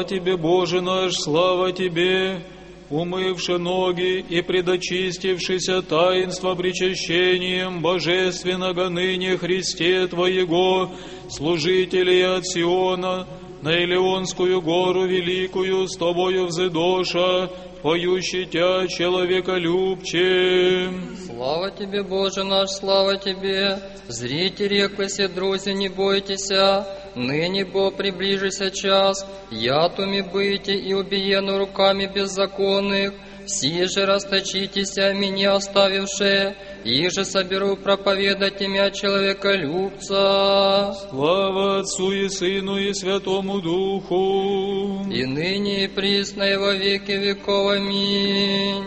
Слава Тебе, Боже наш, слава Тебе, умывши ноги и предочистившися таинство причащением божественного ныне Христе Твоего, служителей от Сиона, на Илионскую гору великую с Тобою взыдоша, поющий Тя человеколюбче. Слава Тебе, Боже наш, слава Тебе, зрите реклося, друзья, не бойтеся, ныне бо приближися час, ятуми быйте и убиену руками беззаконных, все же расточитеся, меня оставившие, их же соберу проповедать имя человеколюбца. Слава Отцу и Сыну и Святому Духу, И ныне и присно и во веки веков. Аминь.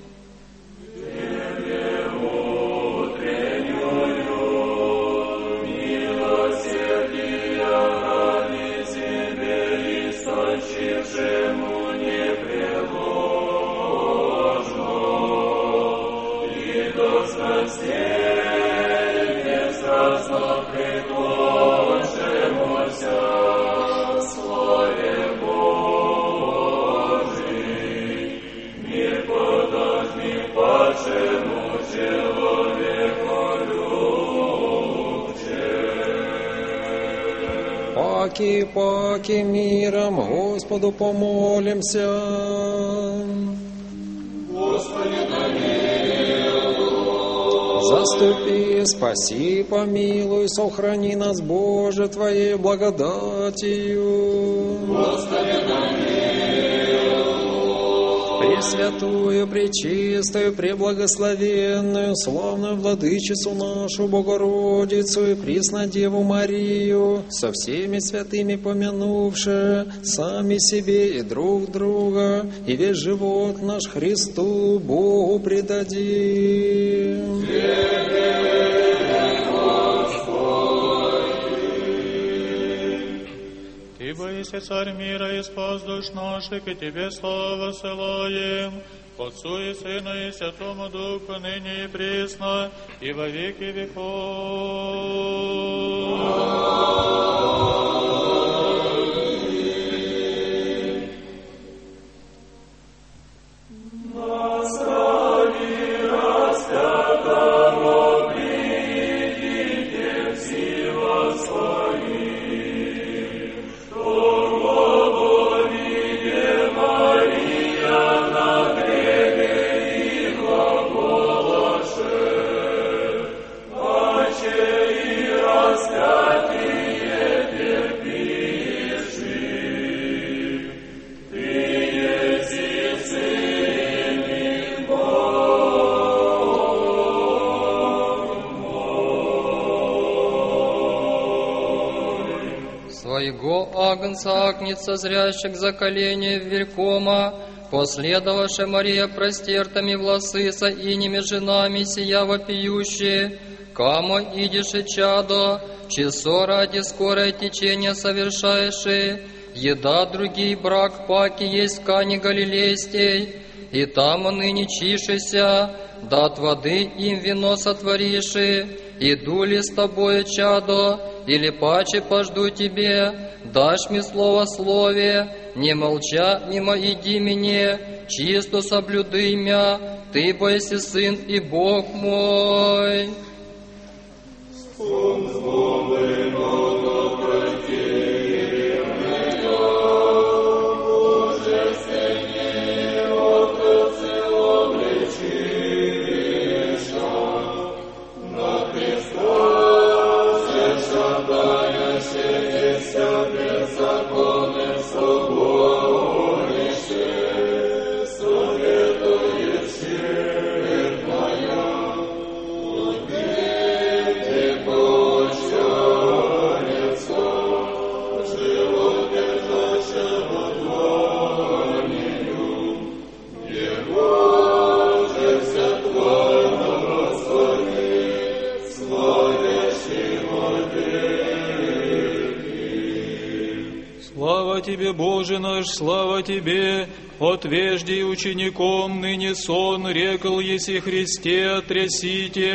Паки миром Господу помолимся. Господи, помилуй. Заступи, спаси, помилуй, сохрани нас, Боже, Твоей благодатью. Господи, помилуй. Пресвятую, пречистую, преблагословенную, славную Владычицу нашу Богородицу и Преснодеву Марию, со всеми святыми помянувши сами себе и друг друга, и весь живот наш Христу Богу предадим. Ты боишься, Царь мира, и спас душ наших, и Тебе славу ссылаем, Отцу и Сыну и Святому Духу, ныне и присно, и во веки веков. Агнца Агнца, зрящих за колени велькома, последовавшая Мария простертами власы со иными женами сия вопиющие, камо идише чадо, часо ради скорое течение совершаеши, еда другий брак паки есть кани галилейстей, и там ныне чишися, да от воды им вино сотвориши, иду ли с тобою чадо, или паче пожду тебе, дашь мне слово слове, не молча мимо иди мне, чисто соблюдай мя, ты бойся, Сын и Бог мой. Тебе, Боже наш, слава Тебе, отвежди учеником ныне сон, рекл еси Христе, отрясите,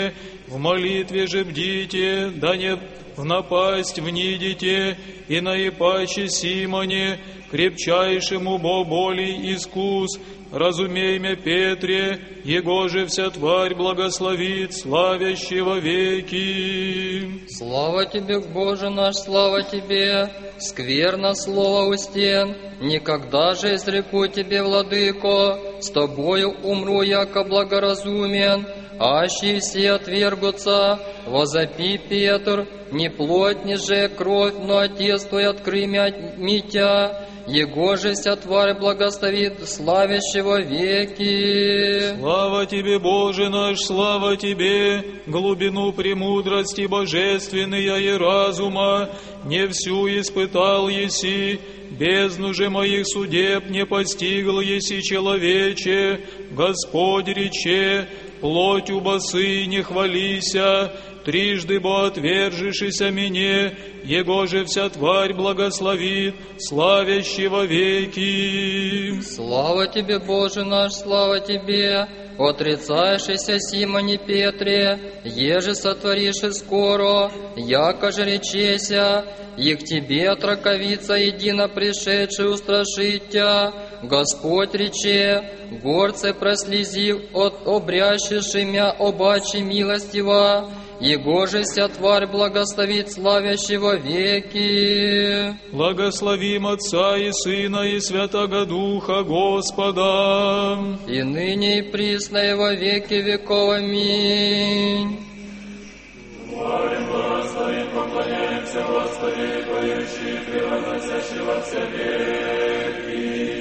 В молитве же бдите, да не в напасть внидите, и наипаче Симоне, крепчайшему бо болей искус, разумейме Петре, его же вся тварь благословит, славящего веки. Слава Тебе, Боже наш, слава Тебе! Скверно слово у стен, никогда же изреку Тебе, Владыко, с Тобою умру, яко благоразумен, аще все отвергутся, возопи, Петр, не плоть, не же кровь, но Отец Твой открый митя, Его же вся тварь благословит, славящего веки. Слава Тебе, Боже наш, слава Тебе, глубину премудрости божественная и разума, не всю испытал еси, бездну же моих судеб не постигл еси человече, Господь рече, плотью басы не хвалися, трижды бо отвержишися мне, Его же вся тварь благословит, славящего веки. Слава Тебе, Боже наш, слава Тебе, отрицаешься Симоне Петре, еже сотворишь скоро, яко же речеся, и к Тебе отраковица едино пришедший устрашить Тя, Господь рече, горце прослезив от обрящешимя обаче милостива, Его же вся тварь благословит, славящего веки. Благословим Отца и Сына и Святого Духа Господа, И ныне и присно и во веки веков. Аминь. Молим, благословим, поклоняемся Господи, поющий, превозносящий во все веки.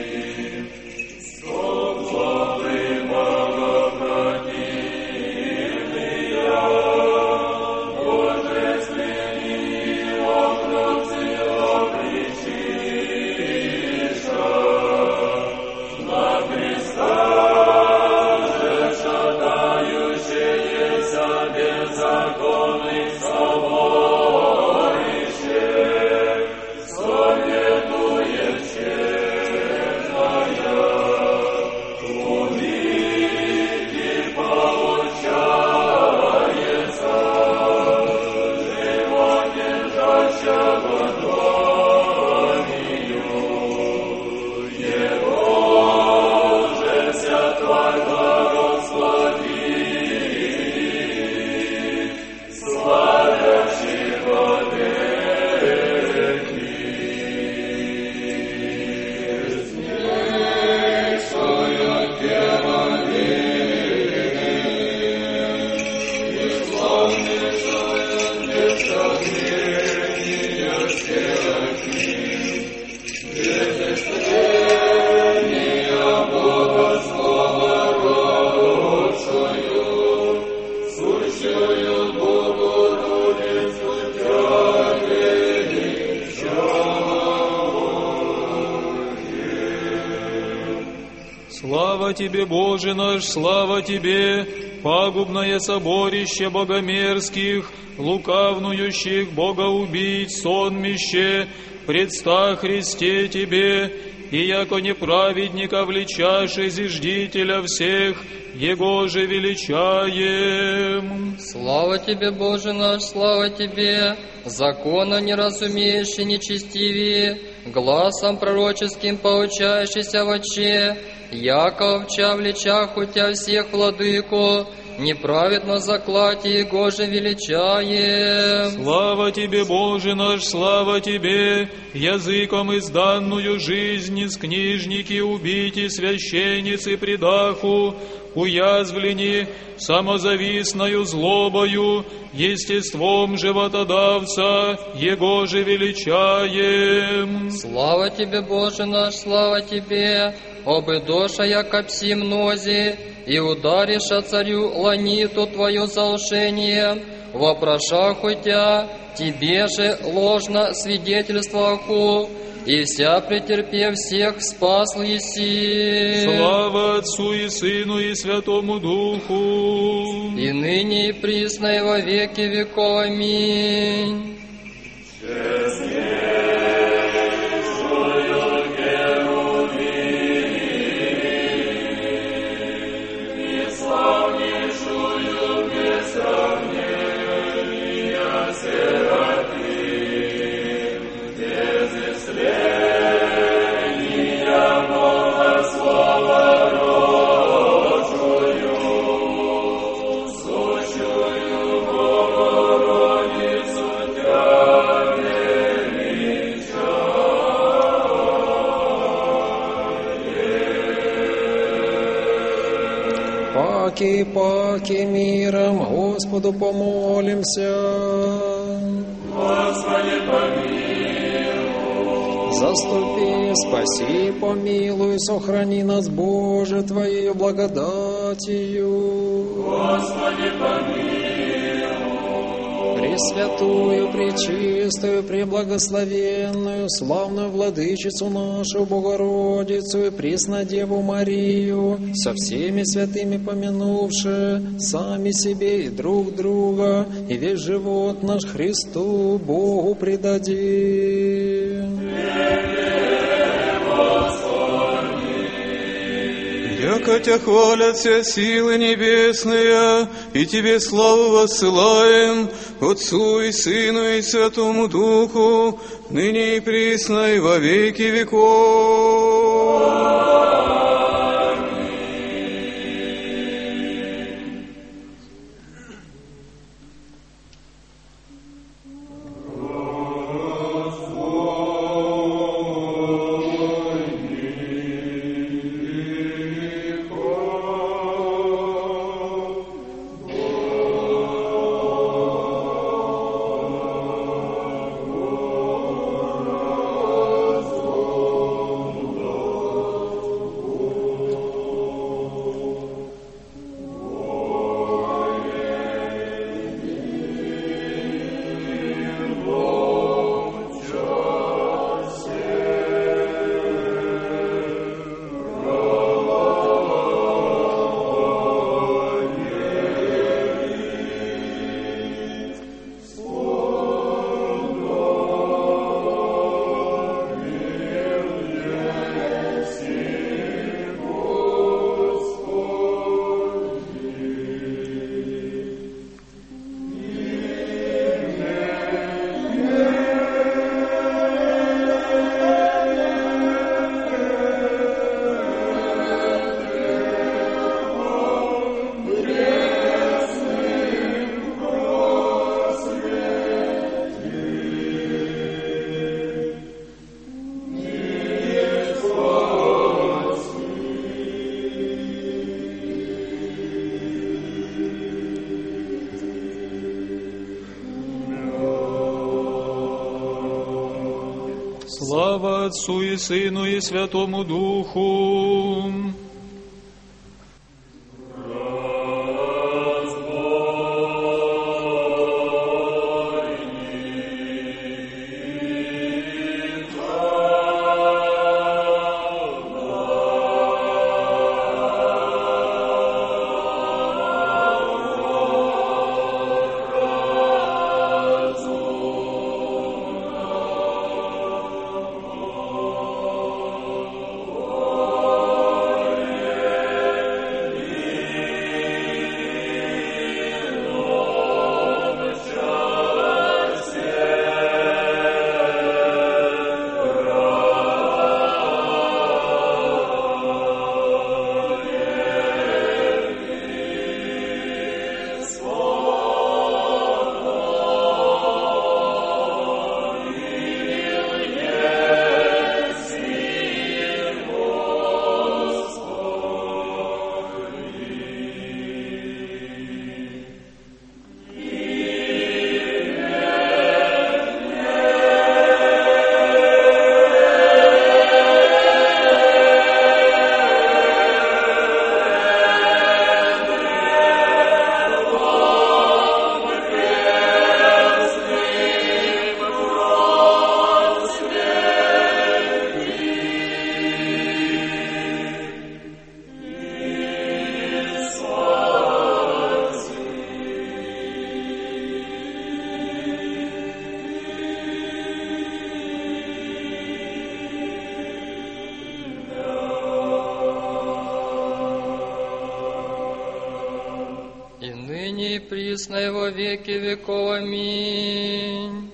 Славный богопротивный я, божественный округ обличиша, на Христа же шатающиеся беззаконных соборище, советует честная, умить и получается, живот держащего донию, Его же вся тварь благословит, славящего веки. Смешая и славнейшая беззакония всеки, без истрения Бога слава родшую, сущую Богородицу Слава Тебе, Боже наш, слава Тебе, пагубное соборище богомерзких, лукавнующих богоубийц сонмище, предста Христе Тебе, и яко неправедника влечаши зиждителя всех, Его же величаем. Слава Тебе, Боже наш, слава Тебе, закона не разумеющий нечестивее, гласом пророческим поучающийся в отче, яко овча влечах у Тя всех, Владыко, неправедно заклати Его же величаем. Слава Тебе, Боже наш, слава Тебе, языком изданную жизнь из книжники убити священницы предаху, уязвлени самозавистною злобою, естеством животодавца, Его же величаем. Слава Тебе, Боже наш, слава Тебе, обыдоша яко пси мнози, и удариша царю ланиту Твою заушением, вопрошах у Тя, Тебе же ложно свидетельстваху, и вся претерпев всех спасл еси. Слава Отцу и Сыну и Святому Духу, И ныне и присно и во веки веков. Аминь. Славнейшую без сравнения паки миром Господу помолимся. Господи, помилуй. Заступи, спаси, помилуй, сохрани нас, Боже, Твоею благодатью. Господи, помилуй. Пресвятую, пречистую, преблагословенную, славную владычицу нашу Богородицу и Преснодеву Марию, со всеми святыми помянувши сами себе и друг друга, и весь живот наш Христу Богу предадим. Яко Тя хвалят вся силы небесные, и Тебе славу воссылаем, Отцу и Сыну и Святому Духу, ныне и присно и во веки веков. Слава Отцу и Сыну и Святому Духу. ныне и присно и во веки веков. Аминь.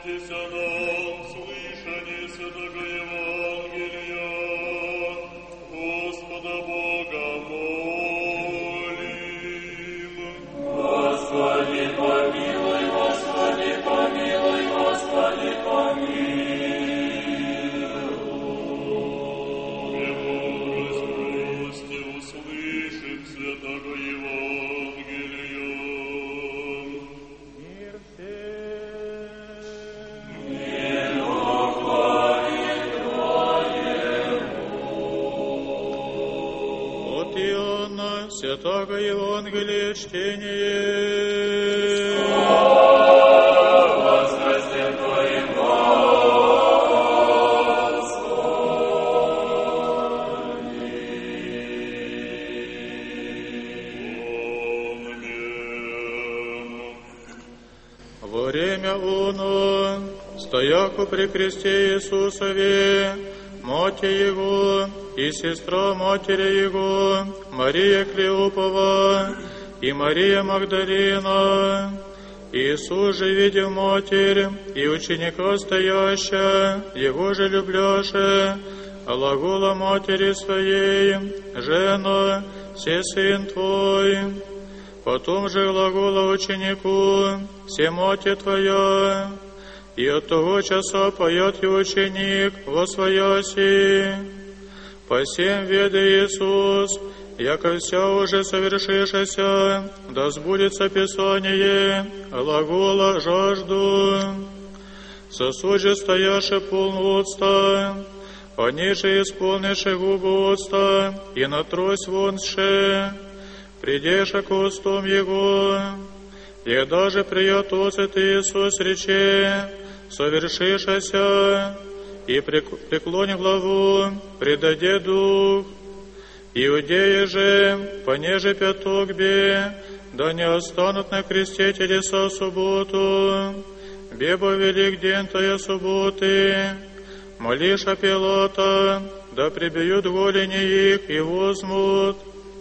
Молитеся нам, слышание святого Евангелия, Господа Бога молим. Господи, помилуй, Господи, помилуй, Господи, помилуй. Премудрость прости, услышим святого Евангелия. Мир всем. От Иоанна святого Евангелия чтение. Во время оно, стояху при кресте Иисусове, мать Его и сестра матери Его, Мария Клеопова и Мария Магдалина. Иисус же, видя матерь и ученика стояща, Его же любляше, глагола матери своей: «Жена, се сын твой». Потом же глагола ученику: «Се мати твоя». И от того часа поет и ученик восвояси. Посем веда Иисус, яко вся уже совершишася, да сбудется Писание глагола жажду. Сосуд же стояше полн отста, они же исполниши губы отста, и на трость вонше, придеша к устом Его. И даже приятосит Иисус рече: совершишася, и преклони главу, предаде дух. Иудеи же, понеже пяток бе, да не останут на кресте телеса субботу, бебо велик день тая субботы, молиша Пилата, да прибьют голени их и возьмут.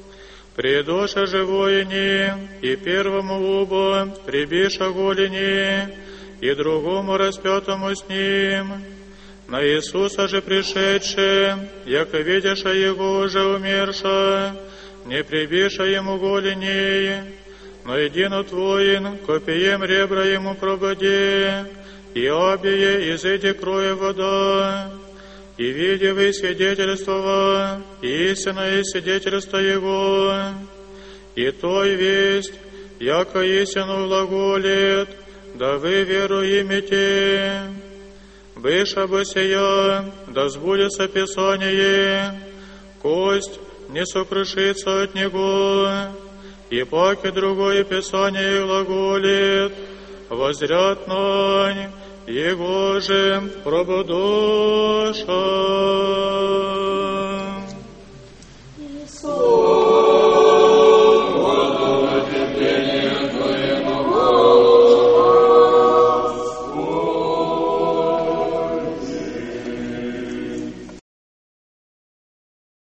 Придоша же воини, и первому оба прибиша голени, и другому распятому с ним. На Иисуса же пришедше, яко видяша Его уже умерша, не прибиша Ему голеней, но един воин копием ребра Ему прободе, и обие изыди кроя вода. И видевый свидетельство, истинное свидетельство Его, и той весть, яко истину глаголит, да вы веру имите. Выше бы сия, да сбудется Писание, кость не сокрушится от него, и паки другое Писание глаголит, возрят нань, Его же пробудоша.